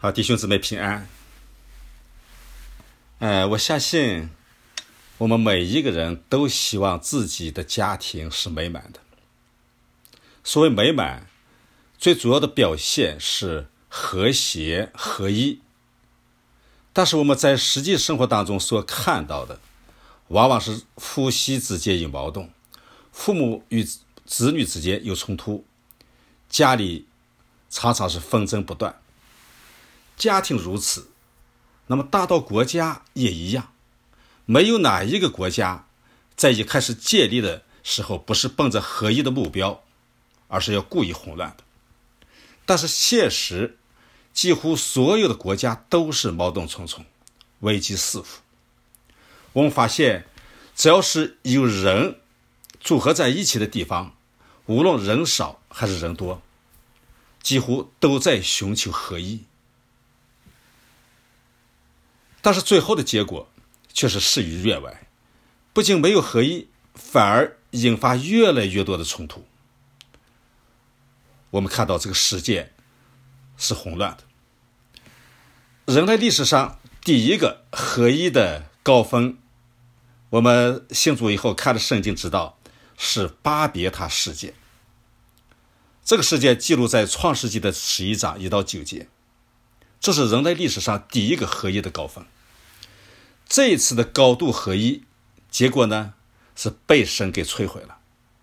好，弟兄姊妹平安。我相信我们每一个人都希望自己的家庭是美满的。所谓美满，最主要的表现是和谐合一。但是我们在实际生活当中所看到的，往往是夫妻之间有矛盾，父母与子女之间有冲突，家里常常是纷争不断。家庭如此，那么大到国家也一样，没有哪一个国家在一开始建立的时候不是奔着合一的目标，而是要故意混乱的。但是现实，几乎所有的国家都是矛盾重重，危机四伏。我们发现，只要是有人组合在一起的地方，无论人少还是人多，几乎都在寻求合一。但是最后的结果却是事与愿违，不仅没有合一，反而引发越来越多的冲突。我们看到这个世界是混乱的。人类历史上第一个合一的高峰，我们信主以后看了圣经知道，是巴别塔事件。这个事件记录在创世纪的11章1到9节。这是人类历史上第一个合一的高峰。这一次的高度合一，结果呢是被神给摧毁了。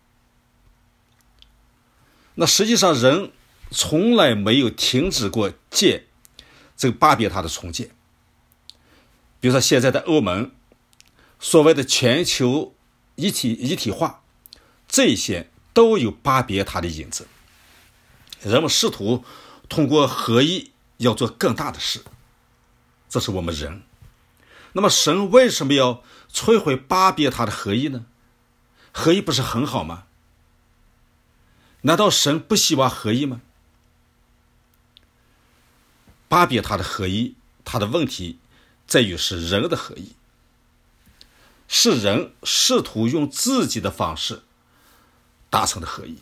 那实际上人从来没有停止过建这个巴别塔的重建。比如说现在的欧盟，所谓的全球一体化，这些都有巴别塔的影子。人们试图通过合一要做更大的事，这是我们人。那么神为什么要摧毁巴别塔的合一呢？合一不是很好吗？难道神不希望合一吗？巴别塔的合一，它的问题在于是人的合一，是人试图用自己的方式达成的合一。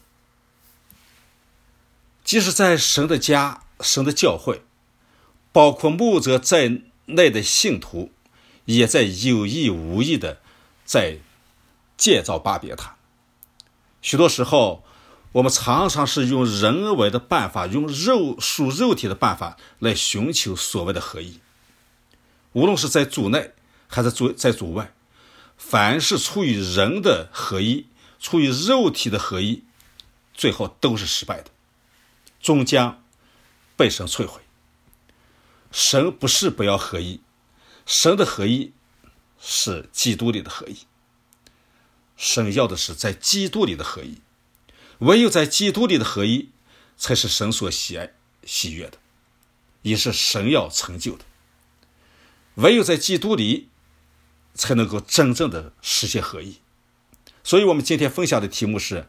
即使在神的家、神的教会，包括牧者在内的信徒，也在有意无意的在建造巴别塔。许多时候，我们常常是用人为的办法，用属肉体的办法来寻求所谓的合一。无论是在主内还是在主外，凡是出于人的合一，出于肉体的合一，最后都是失败的，终将被神摧毁。神不是不要合一，神的合一是基督里的合一。神要的是在基督里的合一，唯有在基督里的合一才是神所喜爱喜悦的，也是神要成就的。唯有在基督里才能够真正的实现合一。所以我们今天分享的题目是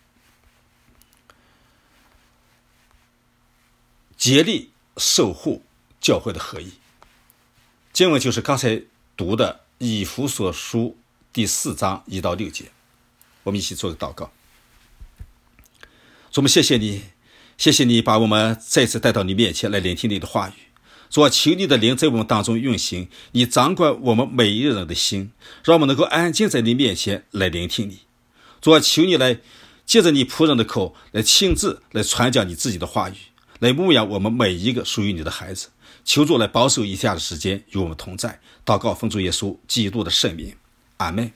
竭力守护教会的合一。经文就是刚才读的以弗所书第4章1到6节。我们一起做个祷告。主，我们谢谢你，谢谢你把我们再次带到你面前来聆听你的话语。主啊，求你的灵在我们当中运行，你掌管我们每一个人的心，让我们能够安静在你面前来聆听你。主啊，求你来借着你仆人的口来亲自来传讲你自己的话语，来牧养我们每一个属于你的孩子。求主来保守以下的时间与我们同在。祷告奉主耶稣基督的圣名，阿们。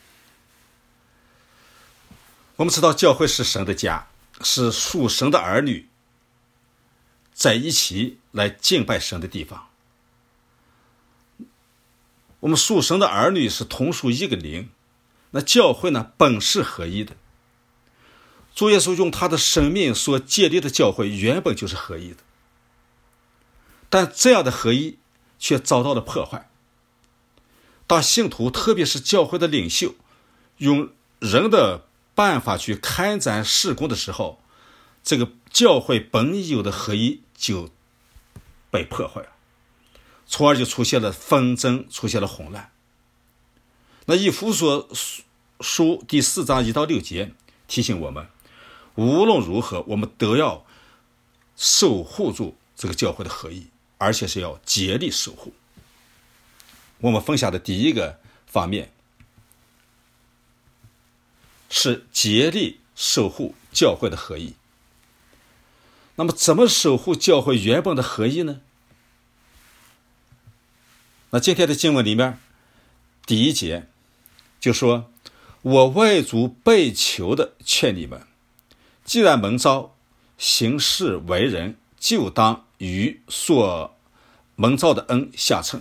我们知道教会是神的家，是属神的儿女在一起来敬拜神的地方。我们属神的儿女是同属一个灵，那教会呢本是合一的。主耶稣用他的生命所建立的教会原本就是合一的，但这样的合一却遭到了破坏。当信徒特别是教会的领袖用人的办法去开展事工的时候，这个教会本有的合一就被破坏了，从而就出现了纷争，出现了混乱。那以弗所书第4章1到6节提醒我们，无论如何我们都要守护住这个教会的合一， 而且是要竭力守护。我们分享的第一个方面是竭力守护教会的合一。那么怎么守护教会原本的合一呢？那今天的经文里面第一节就说，我为主被囚的劝你们，既然蒙召行事为人，就当与所蒙召的恩相称。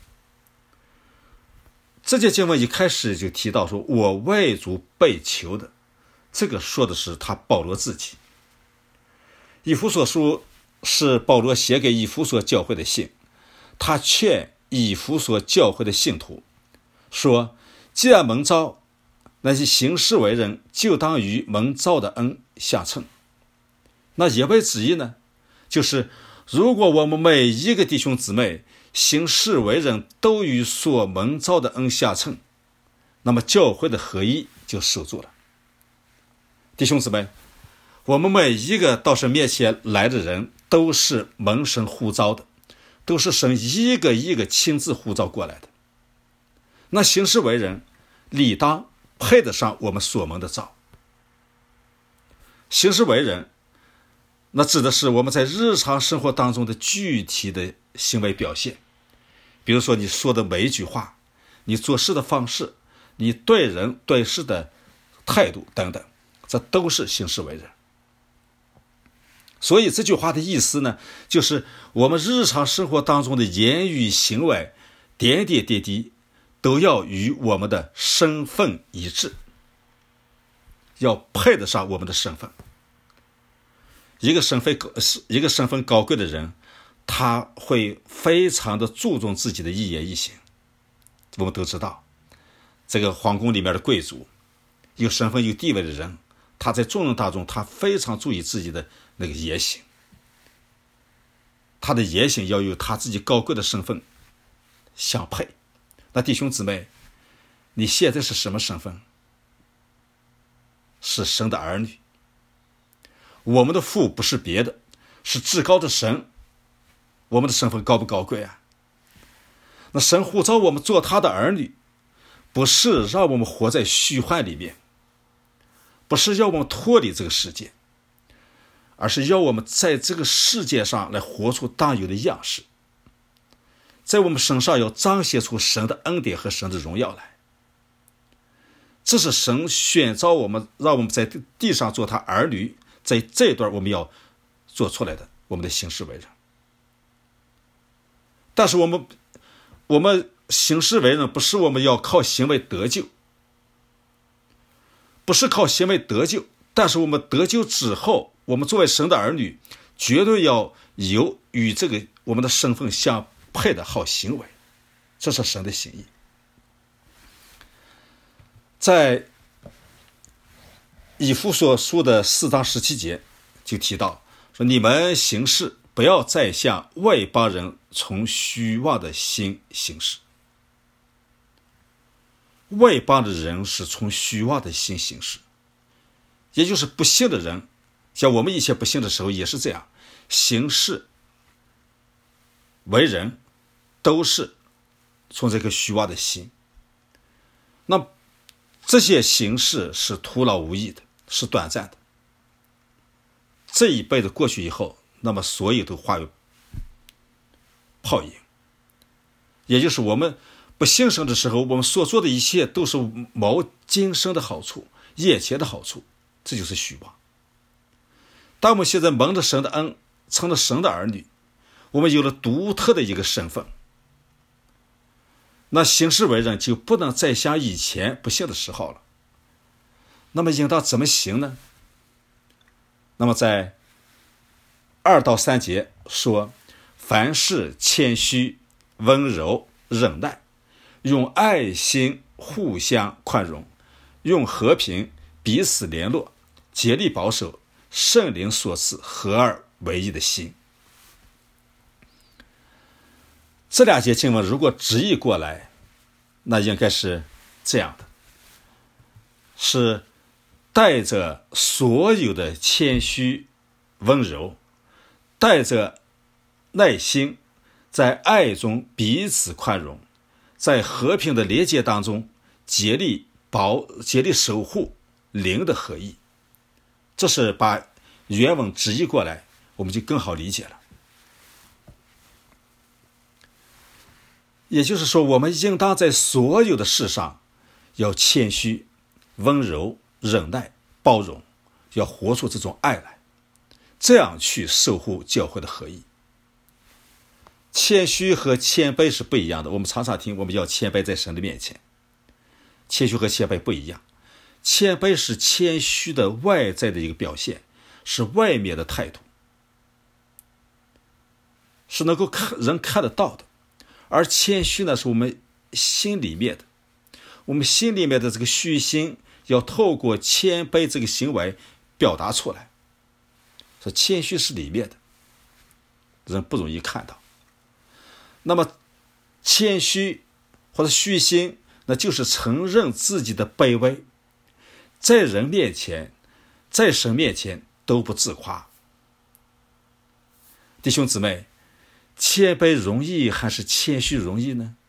这节经文一开始就提到说，我为主被囚的，这个说的是他保罗自己。以弗所书是保罗写给以弗所教会的信，他劝以弗所教会的信徒说，既然蒙召，那些行事为人，就当与蒙召的恩相称。那言外之意呢，就是如果我们每一个弟兄姊妹行事为人都与所蒙召的恩相称，那么教会的合一就守住了。弟兄姊妹，我们每一个到神面前来的人都是蒙神呼召的，都是神一个一个亲自呼召过来的。那行事为人理当配得上我们所蒙的召。行事为人，那指的是我们在日常生活当中的具体的行为表现，比如说你说的每一句话，你做事的方式，你对人对事的态度等等，这都是行事为人。所以这句话的意思呢，就是我们日常生活当中的言语行为点点滴滴都要与我们的身份一致，要配得上我们的身份。一个身份高贵的人，他会非常的注重自己的一言一行。我们都知道，这个皇宫里面的贵族，有身份有地位的人，他在众人当中，他非常注意自己的那个言行，他的言行要与他自己高贵的身份相配。那弟兄姊妹，你现在是什么身份？是神的儿女。我们的父不是别的，是至高的神。我们的身份高不高贵啊？那神呼召我们做他的儿女，不是让我们活在虚幻里面，不是要我们脱离这个世界，而是要我们在这个世界上来活出当有的样式，在我们身上要彰显出神的恩典和神的荣耀来。这是神选召我们，让我们在地上做他儿女，在这一段我们要做出来的我们的行事为人。但是我们行事为人，不是我们要靠行为得救，不是靠行为得救，但是我们得救之后，我们作为神的儿女，绝对要有与这个我们的身份相配的好行为，这是神的心意。在以弗所书的4章17节就提到说，你们行事不要再像外邦人从虚妄的心行事。外邦的人是从虚妄的心行事，也就是不信的人，像我们以前不信的时候也是这样，行事为人都是从这个虚妄的心。那这些形式是徒劳无益的，是短暂的。这一辈子过去以后，那么所有都化为泡影。也就是我们不信神的时候，我们所做的一切都是谋今生的好处，眼前的好处，这就是虚妄。当我们现在蒙着神的恩，成了神的儿女，我们有了独特的一个身份，那行事为人就不能再像以前不信的时候了。那么应当怎么行呢？那么在2到3节说，凡事谦虚、温柔、忍耐，用爱心互相宽容，用和平彼此联络，竭力保守圣灵所赐合而为一的心。这2节经文如果直译过来，那应该是这样的，是带着所有的谦虚温柔，带着耐心， 在爱中彼此宽容，在和平的连接当中竭力守护灵的合一。这是把原文直译过来，我们就更好理解了。也就是说，我们应当在所有的事上要谦虚、温柔、忍耐、包容，要活出这种爱来，这样去守护教会的合一。谦虚和谦卑是不一样的，我们常常听我们要谦卑在神的面前，谦虚和谦卑不一样。谦卑是谦虚的外在的一个表现，是外面的态度，是能够人看得到的。而谦虚呢，是我们心里面的，我们心里面的这个虚心要透过谦卑这个行为表达出来。说谦虚是里面的，人不容易看到。那么谦虚或者虚心，那就是承认自己的卑微，在人面前，在神面前都不自夸。弟兄姊妹，谦卑容易还是谦虚容易呢？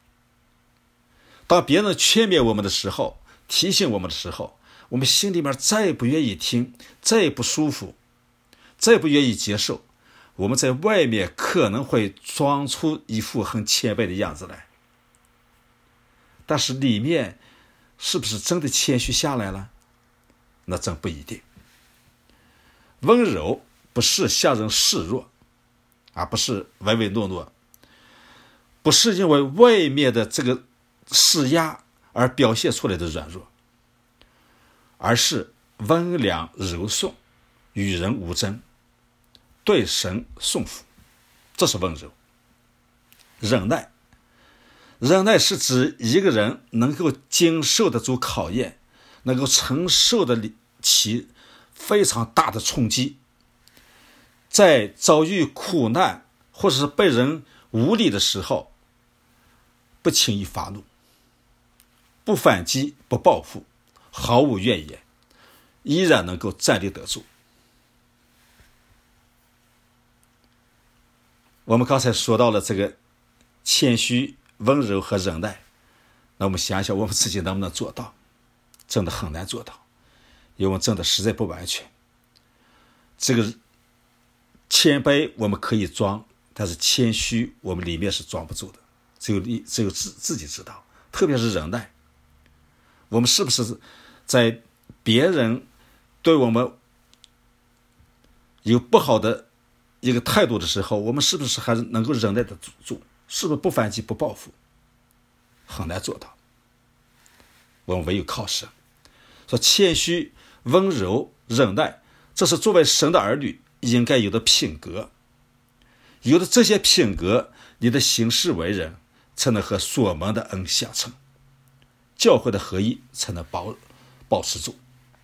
当别人劝勉我们的时候，提醒我们的时候，我们心里面再不愿意听，再不舒服，再不愿意接受，我们在外面可能会装出一副很谦卑的样子来，但是里面是不是真的谦虚下来了？那真不一定。温柔不是向人示弱，而不是唯唯诺诺，不是因为外面的这个施压而表现出来的软弱，而是温良柔顺，与人无争，对神顺服，这是温柔。忍耐，忍耐是指一个人能够经受得住考验，能够承受得起非常大的冲击，在遭遇苦难或者是被人无理的时候，不轻易发怒，不反击，不报复，毫无怨言，依然能够站立得住。我们刚才说到了这个谦虚、温柔和忍耐，那我们想一想我们自己能不能做到？真的很难做到，因为我们真的实在不完全。这个谦卑我们可以装，但是谦虚我们里面是装不住的，只有自己知道。特别是忍耐，我们是不是在别人对我们有不好的一个态度的时候，我们是不是还是能够忍耐得住？是不是不反击不报复？很难做到，我们唯有靠神。说谦虚、温柔、忍耐，这是作为神的儿女应该有的品格。有了这些品格，你的行事为人才能和所蒙的恩相称，教会的合一才能保持住。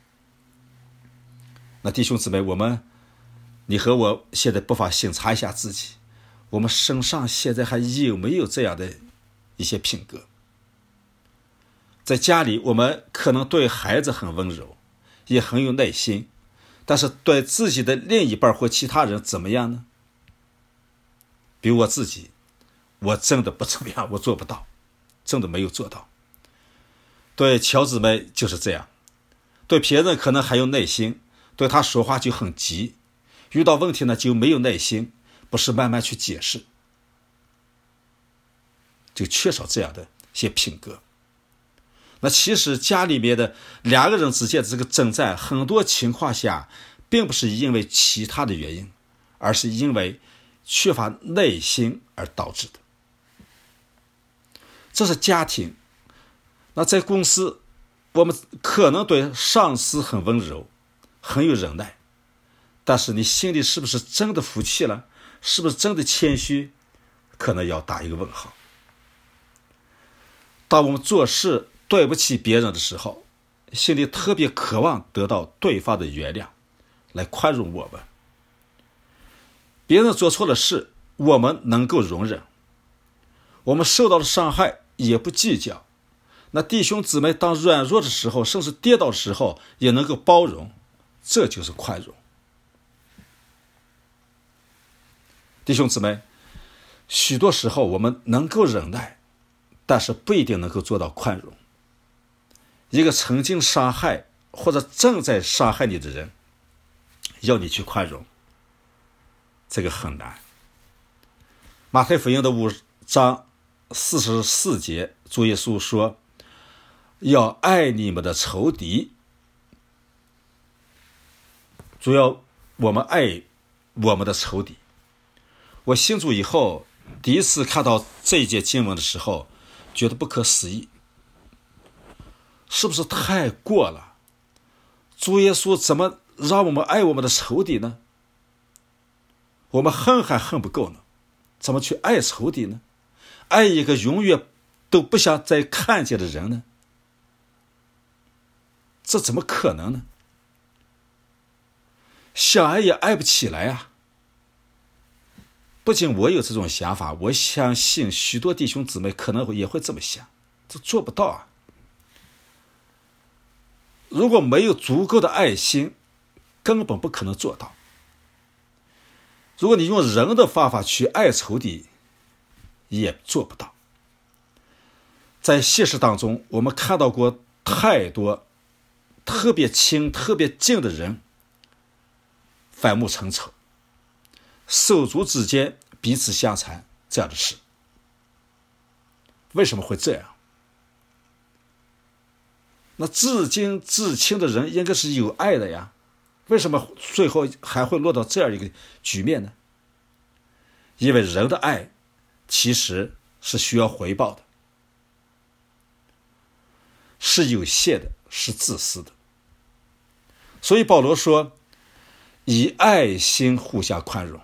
那弟兄姊妹，你和我现在不妨审查一下自己，我们身上现在还有没有这样的一些品格？在家里，我们可能对孩子很温柔，也很有耐心，但是对自己的另一半或其他人怎么样呢？比如我自己，我真的不怎么样，我做不到，真的没有做到。对乔姊妹就是这样，对别人可能还有耐心，对他说话就很急，遇到问题呢就没有耐心，不是慢慢去解释，就缺少这样的一些品格。那其实家里面的两个人之间的这个征战，很多情况下并不是因为其他的原因，而是因为缺乏耐心而导致的。这是家庭。那在公司，我们可能对上司很温柔，很有忍耐，但是你心里是不是真的服气了？是不是真的谦虚？可能要打一个问号。当我们做事对不起别人的时候，心里特别渴望得到对方的原谅，来宽容我们。别人做错了事，我们能够容忍，我们受到了伤害也不计较。那弟兄姊妹当软弱的时候，甚至跌倒的时候，也能够包容，这就是宽容。弟兄姊妹， 许多时候我们能够忍耐，但是不一定能够做到宽容。一个曾经伤害或者正在伤害你的人，要你去宽容，这个很难。马太福音的5章44节，主耶稣说要爱你们的仇敌。主要我们爱我们的仇敌。我信主以后，第一次看到这一节经文的时候，觉得不可思议，是不是太过了？主耶稣怎么让我们爱我们的仇敌呢？我们恨还恨不够呢，怎么去爱仇敌呢？爱一个永远都不想再看见的人呢？这怎么可能呢？想爱也爱不起来啊！不仅我有这种想法，我相信许多弟兄姊妹可能也会这么想，这做不到啊！如果没有足够的爱心，根本不可能做到。如果你用人的方法去爱仇敌，也做不到。在现实当中，我们看到过太多特别亲特别近的人反目成仇，手足之间彼此相残这样的事。为什么会这样？那至亲至亲的人应该是有爱的呀，为什么最后还会落到这样一个局面呢？因为人的爱其实是需要回报的，是有限的，是自私的。所以保罗说以爱心互相宽容。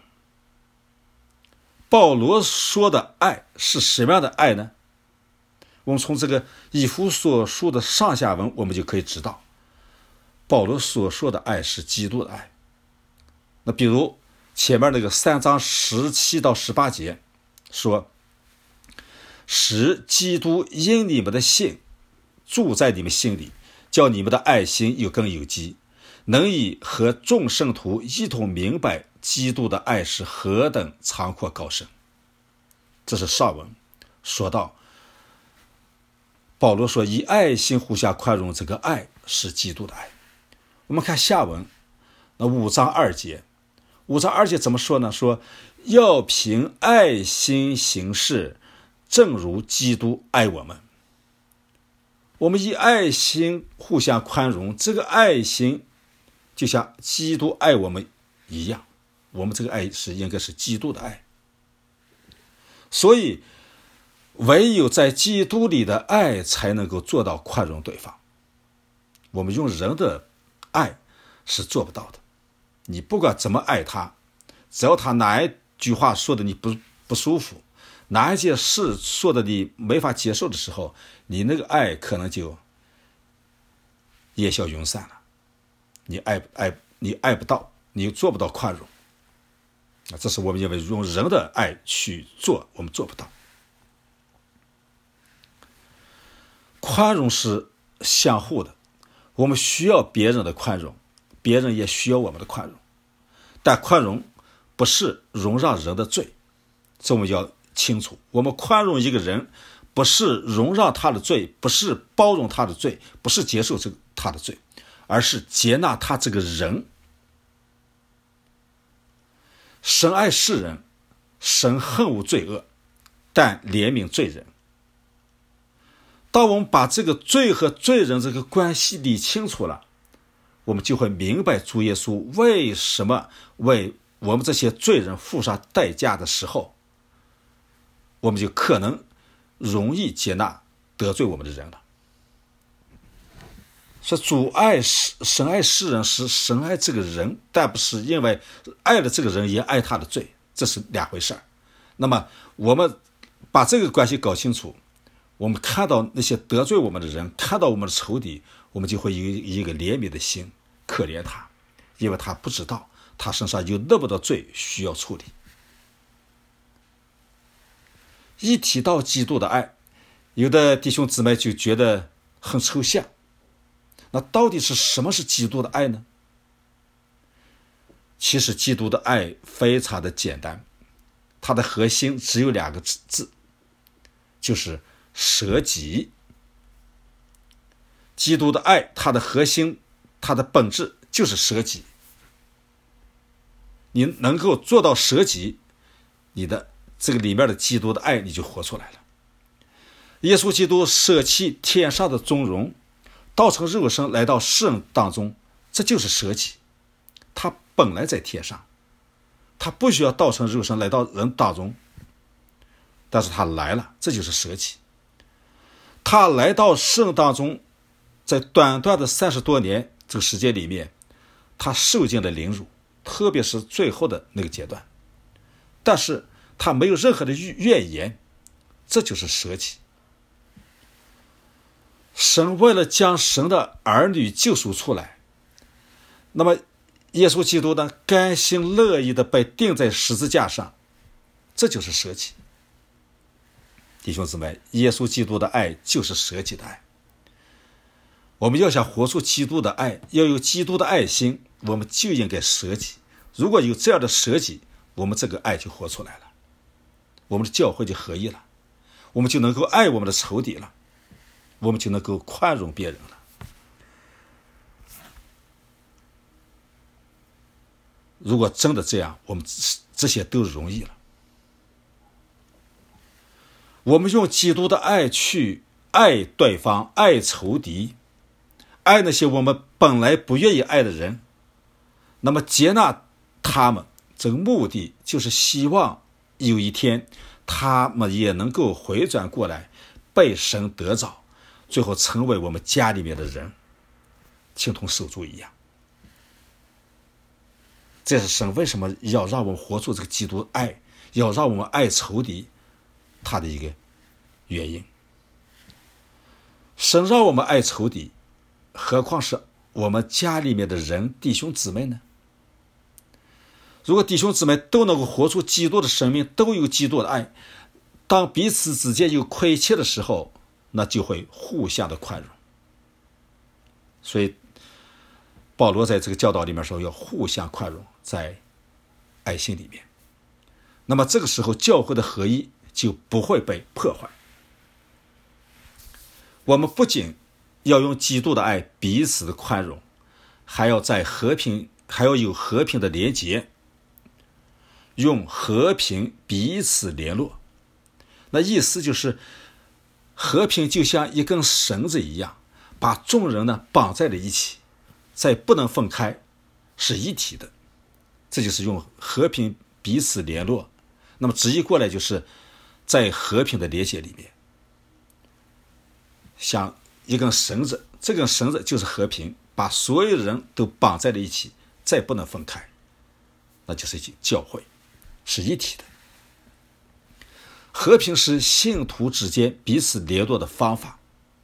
保罗说的爱是什么样的爱呢？我们从这个以弗所书的上下文我们就可以知道，保罗所说的爱是基督的爱。那比如前面那个3章17到18节说，使基督因你们的信住在你们心里，叫你们的爱心有根有基，能以和众圣徒一同明白基督的爱是何等长阔高深。这是上文说到保罗说以爱心互相宽容，这个爱是基督的爱。我们看下文，那5章2节，5章2节怎么说呢？说要凭爱心行事，正如基督爱我们。我们以爱心互相宽容，这个爱心就像基督爱我们一样，我们这个爱是应该是基督的爱。所以唯有在基督里的爱才能够做到宽容对方。我们用人的爱是做不到的。你不管怎么爱他，只要他哪一句话说的你不舒服，哪一件事说的你没法接受的时候，你那个爱可能就烟消云散了。你爱不到，你做不到宽容。这是我们因为用人的爱去做，我们做不到。宽容是相互的，我们需要别人的宽容，别人也需要我们的宽容。但宽容不是容让人的罪，这我们要清楚。我们宽容一个人，不是容让他的罪，不是包容他的罪，不是接受他的罪，而是接纳他这个人。神爱世人，神恨恶罪恶，但怜悯罪人。当我们把这个罪和罪人这个关系理清楚了，我们就会明白主耶稣为什么为我们这些罪人付上代价的时候，我们就可能容易接纳得罪我们的人了。说神爱世人是神爱这个人，但不是因为爱了这个人也爱他的罪，这是两回事。那么我们把这个关系搞清楚，我们看到那些得罪我们的人，看到我们的仇敌，我们就会有一个怜悯的心，可怜他，因为他不知道他身上有那么多罪需要处理。一提到基督的爱，有的弟兄姊妹就觉得很抽象。那到底是什么是基督的爱呢？其实基督的爱非常的简单， 它的核心只有2个字，就是舍己。基督的爱，它的核心，它的本质就是舍己。你能够做到舍己，你的这个里面的基督的爱你就活出来了。耶稣基督舍弃天上的尊荣，道成肉身来到世人当中，这就是舍己。他本来在天上，他不需要道成肉身来到人当中，但是他来了，这就是舍己。他来到世人当中，在短短的30多年这个时间里面，他受尽了凌辱，特别是最后的那个阶段，但是他没有任何的怨言，这就是舍己。神为了将神的儿女救赎出来，那么耶稣基督呢，甘心乐意的被钉在十字架上，这就是舍己。弟兄姊妹，耶稣基督的爱就是舍己的爱。我们要想活出基督的爱，要有基督的爱心，我们就应该舍己。如果有这样的舍己，我们这个爱就活出来了，我们的教会就合一了，我们就能够爱我们的仇敌了，我们就能够宽容别人了。如果真的这样，我们这些都容易了。我们用基督的爱去爱对方，爱仇敌，爱那些我们本来不愿意爱的人，那么接纳他们，这个目的就是希望有一天他们也能够回转过来，被神得着，最后成为我们家里面的人，情同手足一样。这是神为什么要让我们活出这个基督爱，要让我们爱仇敌，他的一个原因。神让我们爱仇敌，何况是我们家里面的人，弟兄姊妹呢？如果弟兄姊妹都能够活出基督的生命，都有基督的爱，当彼此之间有亏欠的时候，那就会互相的宽容。所以保罗在这个教导里面说，要互相宽容，在爱心里面。那么这个时候教会的合一就不会被破坏。我们不仅要用基督的爱彼此的宽容，还要有和平的连结，用和平彼此联络。那意思就是和平就像一根绳子一样，把众人呢绑在了一起，再不能分开，是一体的。这就是用和平彼此联络。那么直译过来就是在和平的连结里面，像一根绳子，这根绳子就是和平，把所有人都绑在了一起，再不能分开，那就是教会，是一体的。和平是信徒之间彼此联络的方法，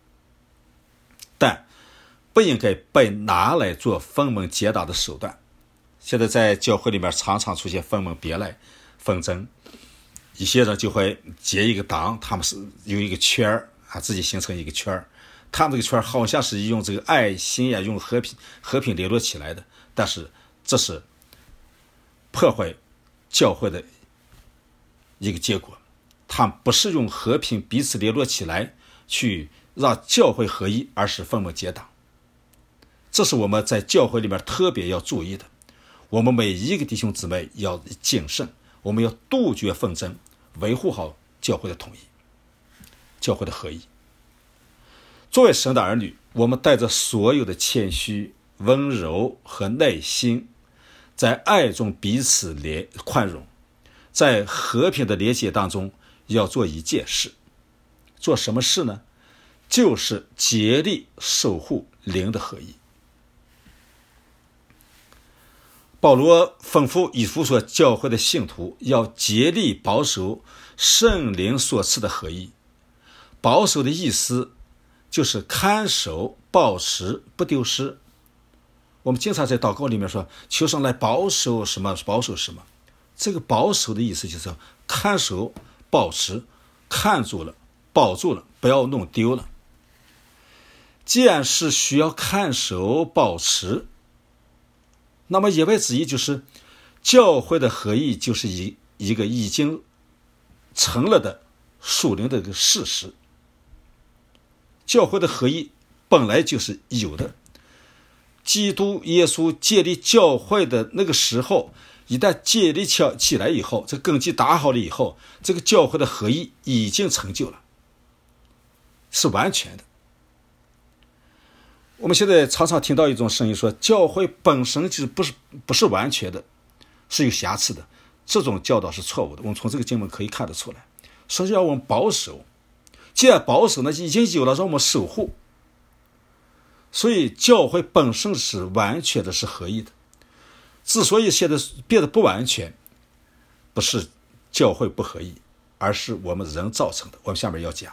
但不应该被拿来做分门结党的手段。现在在教会里面常常出现分门别类纷争，一些人就会结一个党，他们是有一个圈儿啊，自己形成一个圈儿，他们这个圈儿好像是用这个爱心呀，用和平联络起来的，但是这是破坏教会的一个结果。他们不是用和平彼此联络起来去让教会合一，而是分门结党。这是我们在教会里面特别要注意的。我们每一个弟兄姊妹要谨慎，我们要杜绝纷争，维护好教会的统一，教会的合一。作为神的儿女，我们带着所有的谦虚、温柔和耐心，在爱中彼此宽容，在和平的连结当中要做一件事。做什么事呢？就是竭力守护灵的合一。保罗吩咐以弗所教会的信徒要竭力保守圣灵所赐的合一。保守的意思就是看守、保持、不丢失。我们经常在祷告里面说，求神来保守什么，保守什么。这个保守的意思就是看守、保持，看住了，保住了，不要弄丢了。既然是需要看守、保持，那么言外之意就是教会的合一就是一个已经成了的属灵的一个事实。教会的合一本来就是有的，基督耶稣建立教会的那个时候，一旦建立起来以后，这根基打好了以后，这个教会的合一已经成就了，是完全的。我们现在常常听到一种声音说，教会本身就是不是完全的，是有瑕疵的。这种教导是错误的。我们从这个经文可以看得出来，说是要我们保守，既然保守呢，已经有了，让我们守护。所以教会本身是完全的，是合一的。之所以现在变得不完全，不是教会不合一，而是我们人造成的。我们下面要讲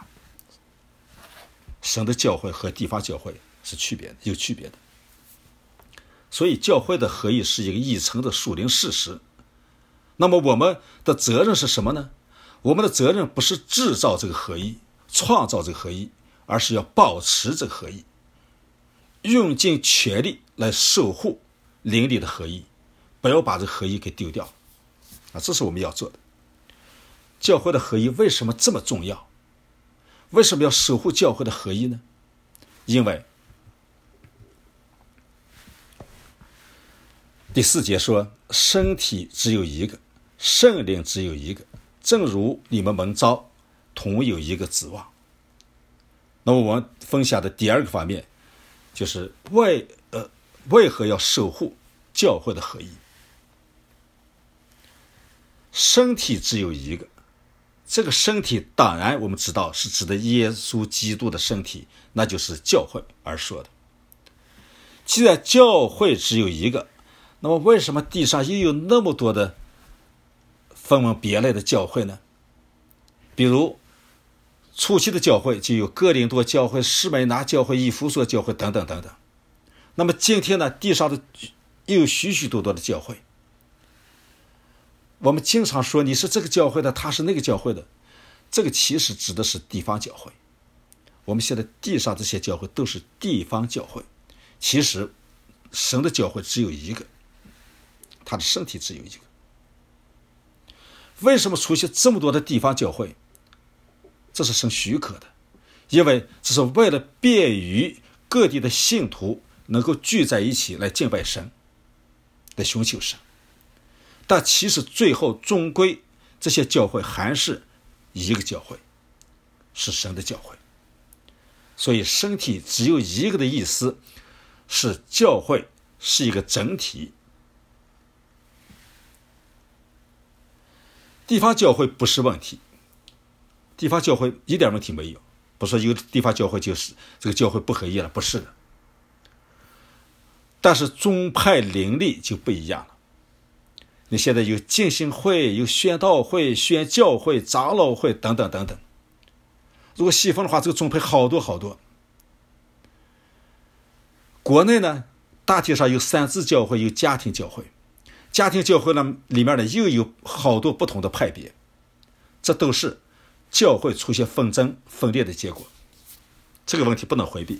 神的教会和地方教会是有区别的。所以教会的合一是一个已成的属灵事实。那么我们的责任是什么呢？我们的责任不是制造这个合一，创造这个合一，而是要保持这个合一，用尽全力来守护灵里的合一，不要把这个合一给丢掉这是我们要做的。教会的合一为什么这么重要？为什么要守护教会的合一呢？因为第4节说，身体只有一个，圣灵只有一个，正如你们蒙召同有一个指望。那么我们分享的第2个方面就是为何要守护教会的合一？身体只有一个，这个身体当然我们知道是指的耶稣基督的身体，那就是教会而说的。既然教会只有一个，那么为什么地上又有那么多的分门别类的教会呢？比如初期的教会就有哥林多教会、士每拿教会、以弗所教会等等等等。那么今天呢，地上的又有许许多多的教会。我们经常说你是这个教会的，他是那个教会的，这个其实指的是地方教会。我们现在地上这些教会都是地方教会，其实神的教会只有一个，他的身体只有一个。为什么出现这么多的地方教会？这是神许可的，因为这是为了便于各地的信徒能够聚在一起来敬拜神，来寻求神。但其实最后终归这些教会还是一个教会，是神的教会。所以身体只有一个的意思是教会是一个整体。地方教会不是问题，地方教会一点问题没有，不是有地方教会就是这个教会不合一了，不是的。但是宗派灵力就不一样了。你现在有浸信会、有宣道会、宣教会、长老会等等等等。如果细分的话，这个宗派好多好多。国内呢，大体上有三自教会，有家庭教会。家庭教会呢，里面呢又有好多不同的派别，这都是教会出现纷争分裂的结果。这个问题不能回避。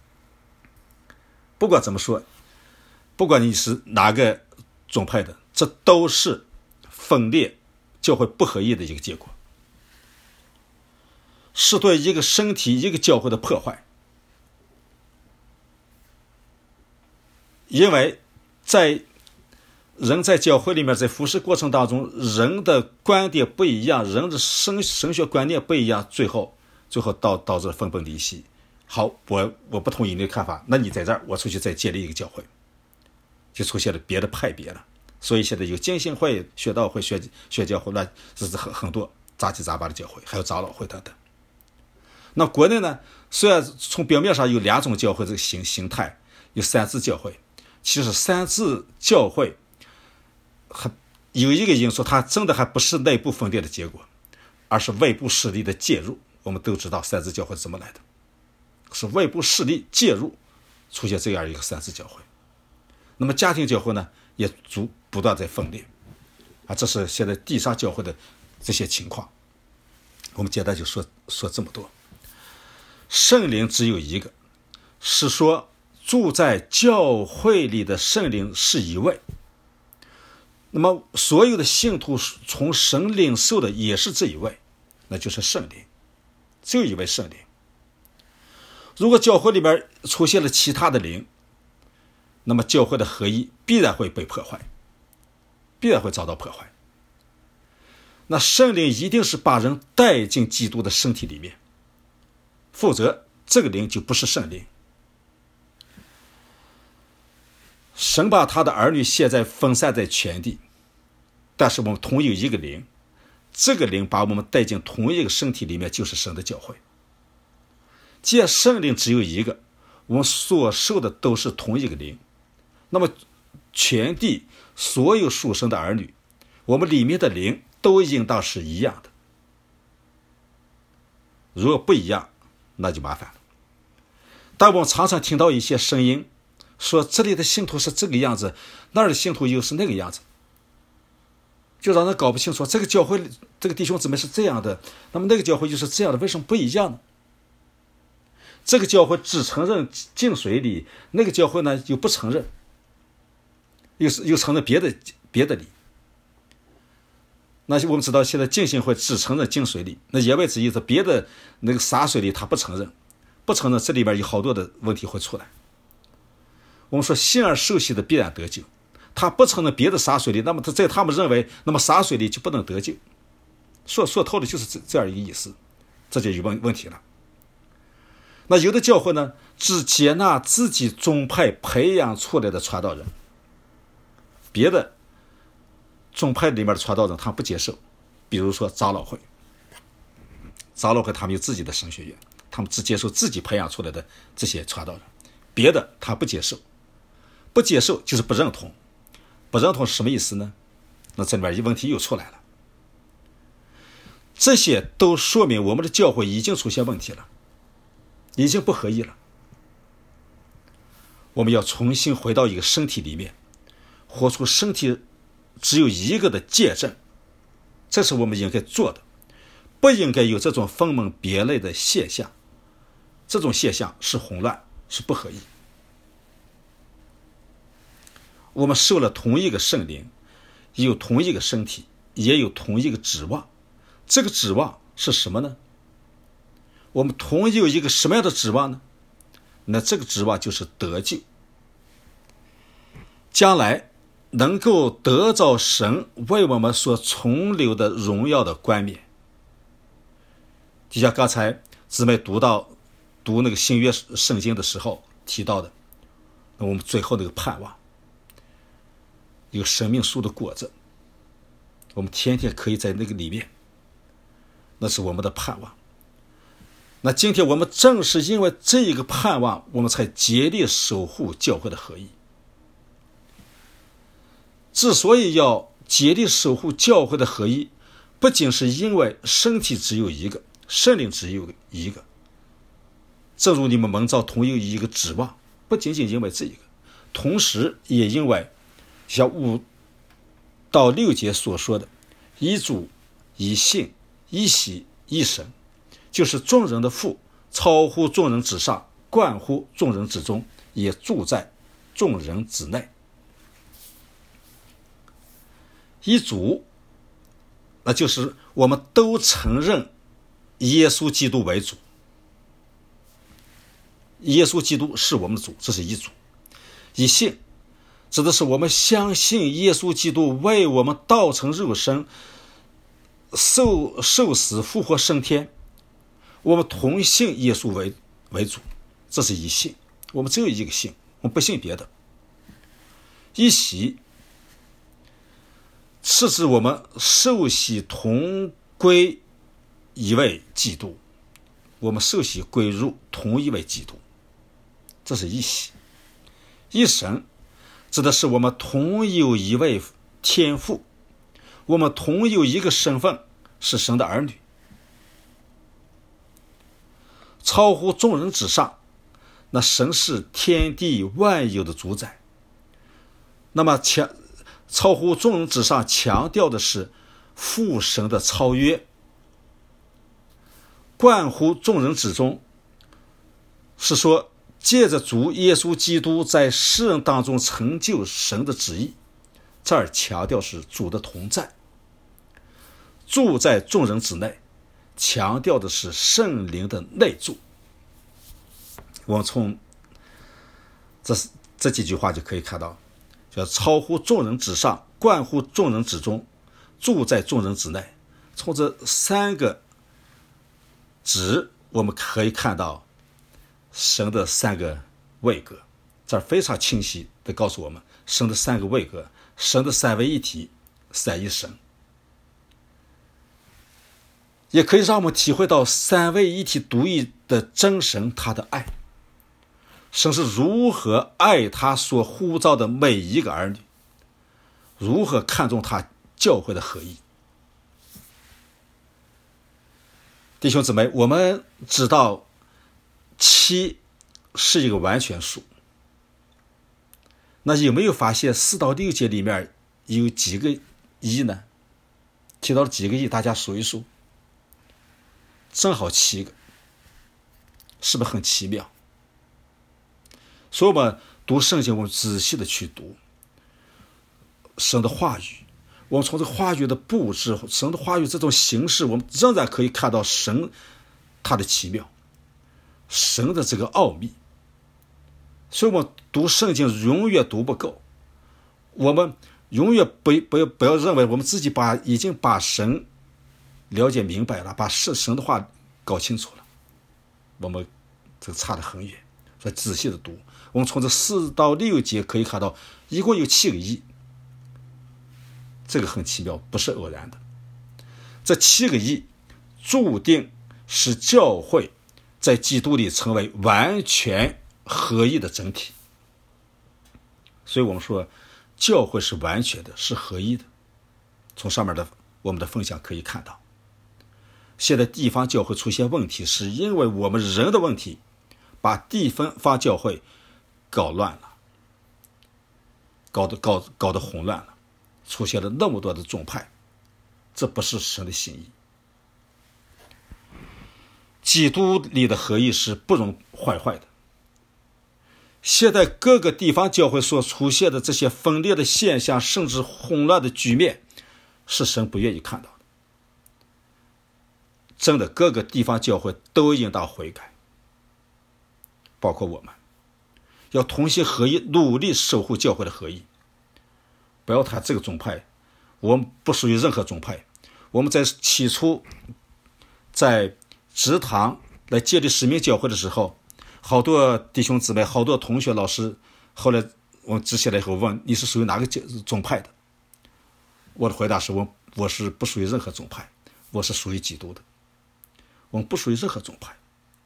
不管怎么说，不管你是哪个宗派的，这都是分裂教会不合一的一个结果，是对一个身体一个教会的破坏。因为人在教会里面，在服事过程当中，人的观点不一样，人的神学观念不一样，最后导致分崩离析。好，我不同意你的看法，那你在这儿，我出去再建立一个教会，就出现了别的派别了。所以现在有浸信会、宣道会、宣教会，那这是很多杂七杂八的教会，还有长老会等等。那国内呢，虽然从表面上有2种教会这个形态，有三自教会，其实三自教会还有一个因素，它真的还不是内部分裂的结果，而是外部势力的介入。我们都知道三自教会怎么来的，是外部势力介入出现这样一个三自教会。那么家庭教会呢，也不断在分裂这是现在地上教会的这些情况。我们简单就说这么多。圣灵只有一个，是说住在教会里的圣灵是一位，那么所有的信徒从神领受的也是这一位。 那就是圣灵，只有一位圣灵。如果教会里边出现了其他的灵，那么教会的合一必然会被破坏，必然会遭到破坏。那圣灵一定是把人带进基督的身体里面，否则这个灵就不是圣灵。神把他的儿女现在分散在全地，但是我们同有一个灵，这个灵把我们带进同一个身体里面，就是神的教会。既然圣灵只有一个，我们所受的都是同一个灵，那么全地所有属神的儿女，我们里面的灵都应当是一样的。如果不一样，那就麻烦了。但我们常常听到一些声音说，这里的信徒是这个样子，那儿的信徒又是那个样子，就让人搞不清楚，这个教会这个弟兄姊妹是这样的，那么那个教会就是这样的，为什么不一样呢？这个教会只承认浸水礼，那个教会呢又不承认，又承认别的礼。那我们知道现在浸信会只承认浸水礼，那言外之意是别的那个洒水礼他不承认，这里边有好多的问题会出来。我们说信而受洗的必然得救，他不承认别的洒水礼，那么在他们认为，那么洒水礼就不能得救。说透的就是这样一个意思，这就有问题了。那有的教会呢，只接纳自己宗派培养出来的传道人，别的宗派里面的传道人他不接受。比如说长老会他们有自己的神学院，他们只接受自己培养出来的这些传道人，别的他不接受。不接受就是不认同，不认同是什么意思呢？那这里面一问题又出来了。这些都说明我们的教会已经出现问题了，已经不合一了。我们要重新回到一个身体里面，活出身体只有一个的见证，这是我们应该做的，不应该有这种分门别类的现象。这种现象是混乱，是不合一。我们受了同一个圣灵，有同一个身体，也有同一个指望。这个指望是什么呢？我们同有一个什么样的指望呢？那这个指望就是得救，将来能够得着神为我们所存留的荣耀的冠冕。就像刚才姊妹读那个新约圣经的时候提到的，那我们最后那个盼望，有生命树的果子，我们天天可以在那个里面，那是我们的盼望。那今天我们正是因为这一个盼望，我们才竭力守护教会的合一。之所以要竭力守护教会的合一，不仅是因为身体只有一个，圣灵只有一个，正如你们蒙召同有一个指望，不仅仅因为这一个，同时也因为像5到6节所说的一主、一信、一喜、一神，就是众人的父，超乎众人之上，贯乎众人之中，也住在众人之内。一主，那就是我们都承认耶稣基督为主，耶稣基督是我们的主，这是一主。一信指的是我们相信耶稣基督为我们道成肉身，受死复活升天，我们同信耶稣为主，这是一信。我们只有一个信，我们不信别的。一喜是指我们受洗同归一位基督，我们受洗归入同一位基督，这是一喜。一神指的是我们同有一位天父，我们同有一个身份，是神的儿女。超乎众人之上，那神是天地万有的主宰。那么超乎众人之上强调的是父神的超越。贯乎众人之中是说借着主耶稣基督在世人当中成就神的旨意，这儿强调是主的同在，住在众人之内， 强调的是圣灵的内住。我们从这几句话就可以看到，叫超乎众人之上，贯乎众人之中，住在众人之内。从这三个指我们可以看到神的三个位格，这非常清晰地告诉我们神的三个位格，神的三位一体，三一神。也可以让我们体会到三位一体独一的真神他的爱，神是如何爱他所呼召的每一个儿女，如何看重他教会的合一。弟兄姊妹，我们知道7是一个完全数，那有没有发现4到6节里面有几个一呢？提到了几个一，大家数一数，正好7个，是不是很奇妙？所以我们读圣经，我们仔细的去读神的话语，我们从这个话语的布置，神的话语这种形式，我们仍然可以看到神他的奇妙，神的这个奥秘。所以我们读圣经永远读不够，我们永远不要认为我们自己已经把神了解明白了，把神的话搞清楚了，我们这个差得很远。所以仔细的读，我们从这4到6节可以看到一共有7个一，这个很奇妙，不是偶然的。这7个一注定使教会在基督里成为完全合一的整体。所以我们说教会是完全的，是合一的。从上面的我们的分享可以看到，现在地方教会出现问题，是因为我们人的问题把地方教会搞乱了，搞得混乱了，出现了那么多的宗派，这不是神的心意。基督里的合一是不容坏的。现在各个地方教会所出现的这些分裂的现象，甚至混乱的局面，是神不愿意看到的。真的，各个地方教会都应当悔改，包括我们要同心合一，努力守护教会的合一。不要谈这个宗派，我们不属于任何宗派。我们在起初在职堂来建立使命教会的时候，好多弟兄姊妹，好多同学老师，后来我直下来以后问你是属于哪个宗派的，我的回答是我是不属于任何宗派，我是属于基督的，我们不属于任何宗派，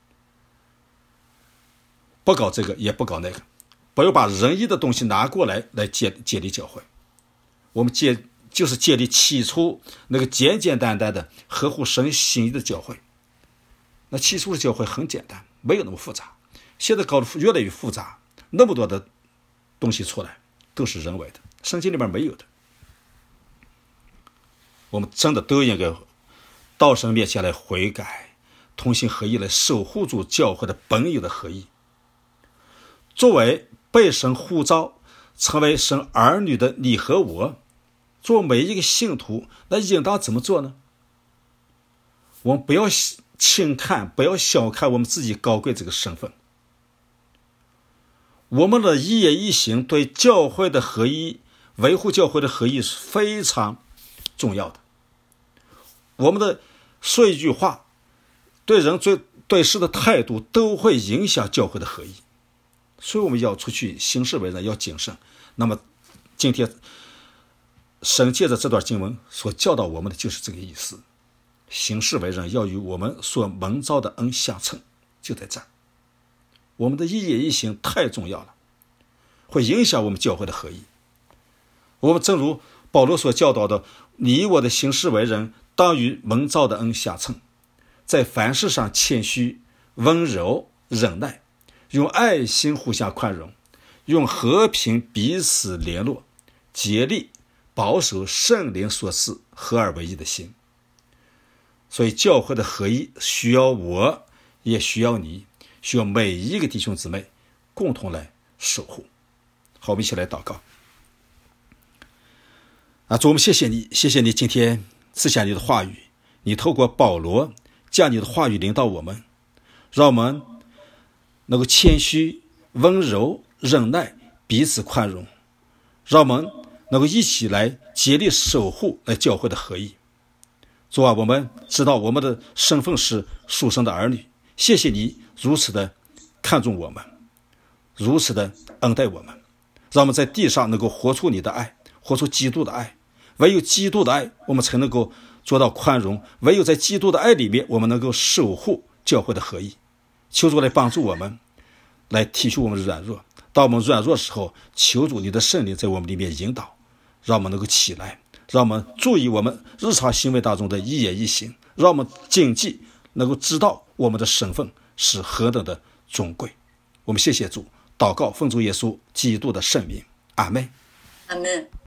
不搞这个也不搞那个，不要把仁义的东西拿过来建立教会。我们就是建立起初那个简简单单的合乎神心意的教会。那起初的教会很简单，没有那么复杂，现在搞得越来越复杂，那么多的东西出来都是人为的，圣经里面没有的。我们真的都应该到神面前来悔改，同心合一，来守护住教会的本有的合一。作为被神呼召成为神儿女的你和我，做每一个信徒，那应当怎么做呢？我们不要轻看，不要小看我们自己高贵这个身份。我们的一言一行对教会的合一，维护教会的合一是非常重要的。我们的说一句话，对人对事的态度，都会影响教会的合一。所以我们要出去行事为人要谨慎。那么今天神借着这段经文所教导我们的就是这个意思，行事为人要与我们所蒙召的恩相称，就在这儿。我们的一言一行太重要了，会影响我们教会的合一。我们正如保罗所教导的，你我的行事为人当与蒙召的恩相称，在凡事上谦虚、温柔、忍耐，用爱心互相宽容，用和平彼此联络，竭力保守圣灵所赐合而为一的心。所以教会的合一需要我，也需要你，需要每一个弟兄姊妹共同来守护。好，我们一起来祷告。主，我们谢谢你，谢谢你今天赐下你的话语，你透过保罗将你的话语领导我们，让我们能够谦虚、温柔、忍耐，彼此宽容，让我们能够一起来竭力守护来教会的合一。主啊，我们知道我们的身份是属神的儿女，谢谢你如此的看重我们，如此的恩待我们，让我们在地上能够活出你的爱，活出基督的爱。唯有基督的爱，我们才能够做到宽容，唯有在基督的爱里面，我们能够守护教会的合一。求主来帮助我们，来体恤我们的软弱。当我们软弱的时候，求主你的圣灵在我们里面引导，让我们能够起来，让我们注意我们日常行为当中的一言一行，让我们谨记，能够知道我们的身份是何等的尊贵。我们谢谢主，祷告奉主耶稣基督的圣名，阿们。 阿们。